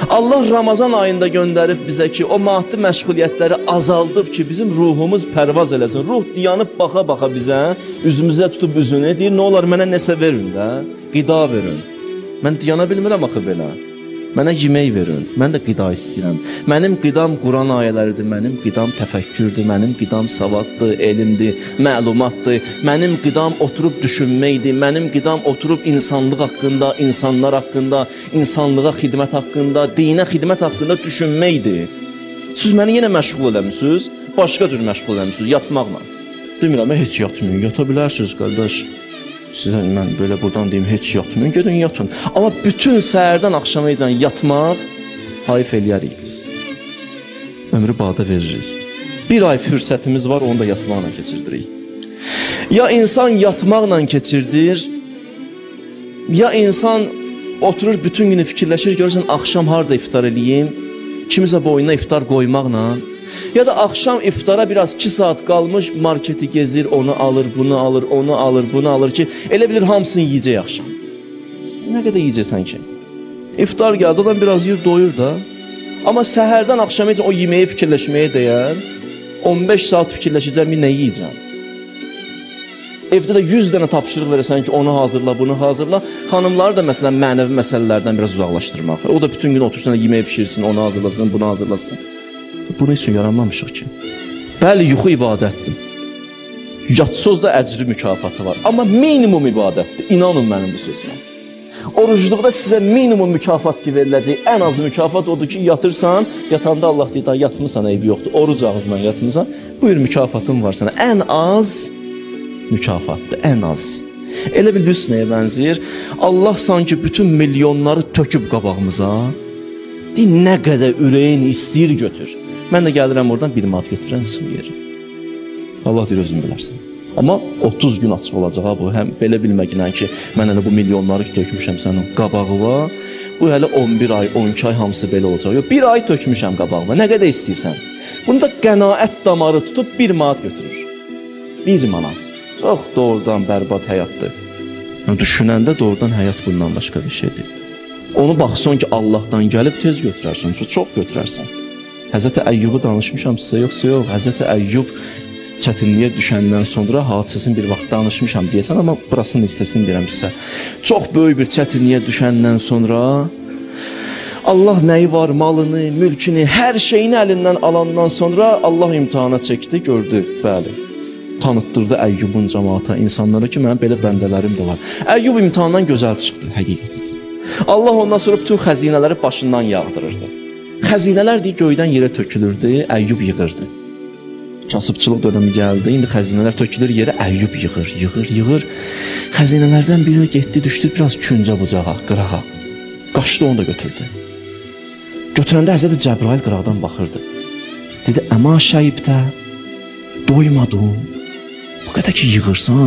Allah Ramazan ayında göndərib bizə ki, o maddi məşğuliyyətləri azaldıb ki, bizim ruhumuz pərvaz eləsin. Ruh dayanıb baxa-baxa bizə, üzümüzə tutub üzünü, deyir, nə olar mənə nəsə verin də, qida verin. Mən dayana bilmirəm axı belə. Mənə yemək verin, mən də qida istəyirəm. Mənim qidam Quran ayələridir, mənim qidam təfəkkürdür, mənim qidam savaddır, elmdir, məlumatdır. Mənim qidam oturub düşünməkdir, mənim qidam oturub insanlıq haqqında, insanlar haqqında, insanlığa xidmət haqqında, dinə xidmət haqqında düşünməkdir. Siz məni yenə məşğul eləmişsiniz, başqa cür məşğul eləmişsiniz, yatmaqla. Demirəm, heç yatmayın, yata bilərsiniz, qardaş. Sizə mən belə buradan deyim, heç yatmayın, gedin yatın. Amma bütün səhərdən axşamacan yatmaq hayf eləyərik biz. Ömrü badə veririk. Bir ay fürsətimiz var, onu da yatmaqla keçirdirik. Ya insan yatmaqla keçirdir, ya insan oturur bütün günü fikirləşir, görürsən, axşam harada iftar eləyim, kimisə boynuna iftar qoymaqla, ya da axşam iftara biraz 2 saat qalmış, marketi gezir, onu alır, bunu alır, onu alır, bunu alır ki, elə bilir hamısını yiyəcək axşam. Nə qədər yiyəcəksən ki? İftar gəldi, adam biraz yer doyur da. Amma səhərdən axşam o yeməyi fikirləşməyə dəyər, 15 saat fikirləşəcəm, nə yiyəcəm? Evdə də 100 dənə tapşırıq verəsən ki, onu hazırla, bunu hazırla. Xanımları da məsələn mənəvi məsələlərdən biraz uzaqlaşdırmaq. O da bütün gün otursun, yeməyi pişirsin, onu hazırlasın, bunu hazırlasın. Bunun üçün yaranmamışıq ki. Bəli, yuxu ibadətdir. Yatsız da əcri mükafatı var. Amma minimum ibadətdir. İnanın mənim bu sözümə. Orucluqda sizə minimum mükafat ki veriləcək. Ən az mükafat odur ki, yatırsan, yatanda Allah deyir, da yatmısan, eybi yoxdur. Oruc ağzından yatmısan, buyur mükafatın var sənə. Ən az mükafatdır, ən az. Elə bilirsiz nəyə bənzəyir? Allah sanki bütün milyonları töküb qabağımıza, deyir, nə qədər ürəyin istəyir götür. Mən də gəlirəm oradan 1 manat götürən çıxım yerim. Allah deyir, özün bilərsən. Amma 30 gün açıq olacaq ha bu. Həm belə bilməklə ki, mən hələ bu milyonları tökmüşəm sənin qabağıva. Bu hələ 11 ay, 12 ay hamısı belə olacaq. Yox, 1 ay tökmüşəm qabağıva. Nə qədər istəyirsən. Bunu da qənaət damarı tutub 1 manat götürür. 1 manat. Çox doğrudan bərbad həyatdır. Düşünəndə doğrudan həyat bundan başqa bir şeydir. Onu baxsan ki, Allahdan gəlib tez götürərsən, çox götürərsən. Həzrəti Əyyubu danışmışam sizə, yoxsa yox. Həzrəti Əyyub çətinliyə düşəndən sonra hadisəsini bir vaxt danışmışam deyəsən, amma burasının hissəsini deyirəm sizə. Çox böyük bir çətinliyə düşəndən sonra Allah nəyi var, malını, mülkünü, hər şeyini əlindən alandan sonra Allah imtihana çəkdi, gördü, bəli. Tanıtdırdı Əyyubun cəmaata, insanlara ki, mənim belə bəndələrim də var. Əyyub imtihandan gözəl çıxdı, həqiqətən. Allah ondan sonra bütün xəzinələri başından yağdırırdı. Xəzinələr deyir, göydən yerə tökülürdü, Əyyub yığırdı. Kasıbçılıq dönəmi gəldi, indi xəzinələr tökülür yerə, Əyyub yığır. Xəzinələrdən biri getdi, düşdü biraz küncə bucağa, qırağa. Qaçdı, onu da götürdü. Götürəndə Həzrəti Cəbrail qıraqdan baxırdı. Dedi, əma şəyibdə, doymadın. Bu qədər ki, yığırsan,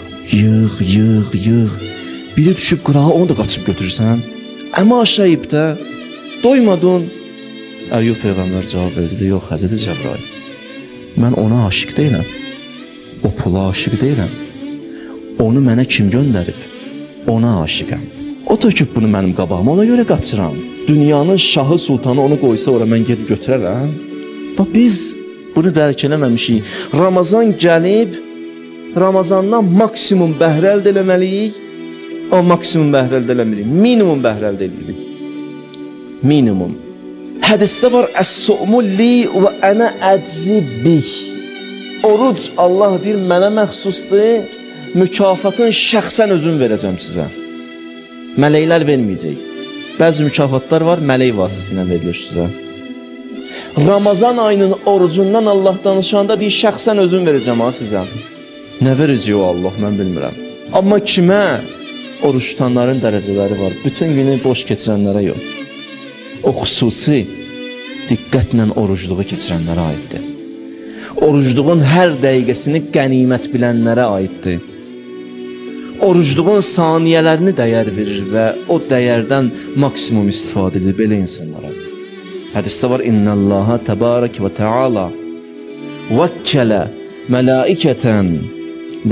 yığ. Biri düşüb qırağa, onu da qaçıb götürürsən. Əma şəyibdə, doymadın. Əyyub Peyğəmbər cavab verdi, yox, Həzrəti Cəbrail. Mən ona aşiq deyiləm, o pula aşiq deyiləm. Onu mənə kim göndərib? Ona aşiqəm. O töküb bunu mənim qabağıma, ona görə qaçıram. Dünyanın şahı, sultanı onu qoysa ora mən gedib götürərəm. Bax, biz bunu dərk eləməmişik. Ramazan gəlib, Ramazandan maksimum bəhrə əldə eləməliyik, amma maksimum bəhrə əldə eləmirik. Minimum bəhrə əldə eləyirik. Minimum. Hədisdə var, əs-su'mu li və ənə əcibih. Oruc, Allah deyir, mənə məxsusdur, mükafatın şəxsən özün verəcəm sizə. Mələklər verməyəcək. Bəzi mükafatlar var, mələk vasitəsilə verilir sizə. Ramazan ayının orucundan Allah danışanda deyir, şəxsən özün verəcəm ha sizə. Nə verəcək o Allah, mən bilmirəm. Amma kimə? Oruç tutanların dərəcələri var. Bütün günü boş keçirənlərə yox. O xüsusi diqqətlə orucluğu keçirənlərə aiddir. Orucluğun hər dəqiqəsini qənimət bilənlərə aiddir. Orucluğun saniyələrini dəyər verir və o dəyərdən maksimum istifadə edir belə insanlara. Hədisdə var, İnnəllaha təbarək və təala vəkkələ mələikətən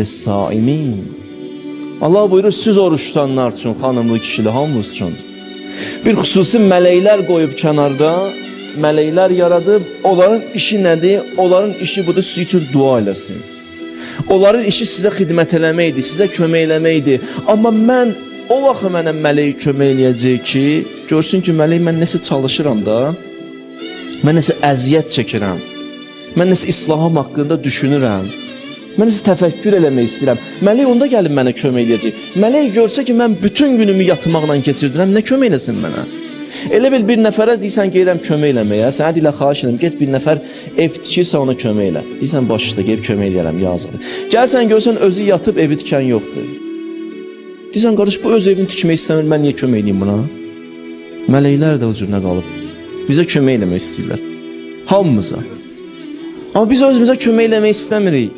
lis-saimin. Allah buyurur, siz oruç tutanlar üçün, xanımlı, kişili, hamımız üçün Bir xüsusi mələklər qoyub kənarda, mələklər yaradıb, onların işi nədir? Onların işi budur, siz üçün dua eləsin. Onların işi sizə xidmət eləməkdir, sizə kömək eləməkdir. Amma mən, o vaxt mənə mələk kömək eləyəcək ki, görsün ki, mələk mən nəsə çalışıram da, mən nəsə əziyyət çəkirəm, mən nəsə islahım haqqında düşünürəm, mən nəsə təfəkkür eləmək istəyirəm. Mələk onda gəlib mənə kömək eləyəcək. Mələk görsə ki, mən bütün günümü yatmaqla keçirdirəm, nə kömək eləsin mənə? Elə bil bir nəfərə deyirsən gəlirəm kömək eləməyə, sənə deyilə xahiş edirəm, get bir nəfər ev tikirsə ona kömək elə. Deyirsən baş üstə gəlib kömək eləyərəm, yazıq. Gəlsən görsən özü yatıb evi tikən yoxdur. Deyirsən qardaş bu öz evini tikmək istəmir, mən niyə kömək eləyim buna? Mələklər də o cürünə qalıb. Bizə kömək eləmək istəyirlər. Hamımıza. Amma biz özümüzə kömək eləmək istəmirik.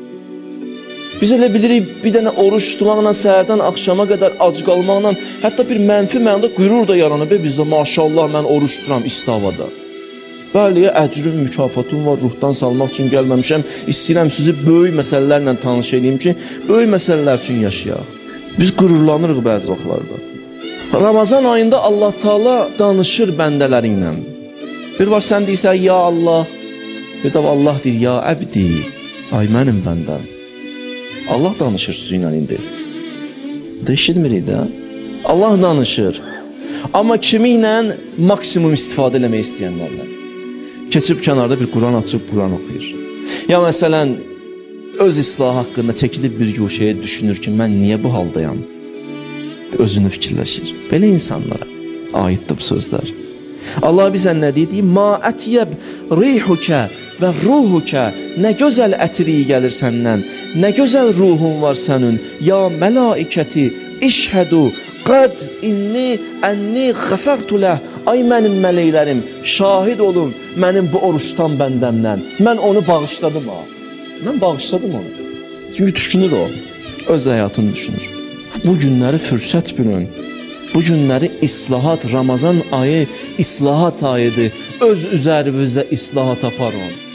Biz elə bilirik bir dənə oruç tutmaqla, səhərdən axşama qədər ac qalmaqla, hətta bir mənfi mənada qürur da yaranıb bizdə. Maşallah mən oruç tuturam istivada. Bəli, əcrüm, mükafatım var, ruhdan salmaq üçün gəlməmişəm. İstəyirəm sizi böyük məsələlərlə tanış edeyim ki, böyük məsələlər üçün yaşayaq. Biz qürurlanırıq bəzi vaxtlarda. Ramazan ayında Allah Taala danışır bəndələri ilə. Bir var sən deyirsən ya Allah, bir də Allah deyir ya əbdi, ay mənim bəndəm. Allah danışır suyla indi. Eşitmirik də. Allah danışır. Amma kimi ilə maksimum istifadə eləmək istəyənlərlə. Keçib kənarda bir Quran açıb Quran oxuyur. Ya məsələn, öz islahı haqqında çəkilib bir guşəyə düşünür ki, mən niyə bu haldayam? Özünü fikirləşir. Belə insanlara aiddir bu sözlər. Allah bizə nə dedi? Ma ətyəb rihukə və ruhukə. Nə gözəl ətri gəlir səndən, nə gözəl ruhun var sənin. Ya mələikəti işhədu qad inni ənni xəfərtu ləh. Ay mənim mələklərim, şahid olun mənim bu oruçdan bəndəmdən. Mən onu bağışladım ha. Mən bağışladım onu. Çünki düşünür o, öz həyatını düşünür. Bu günləri fürsət bilin. Bu günləri islahat, Ramazan ayı islahat ayıdır. Öz üzərinizə islahat aparın.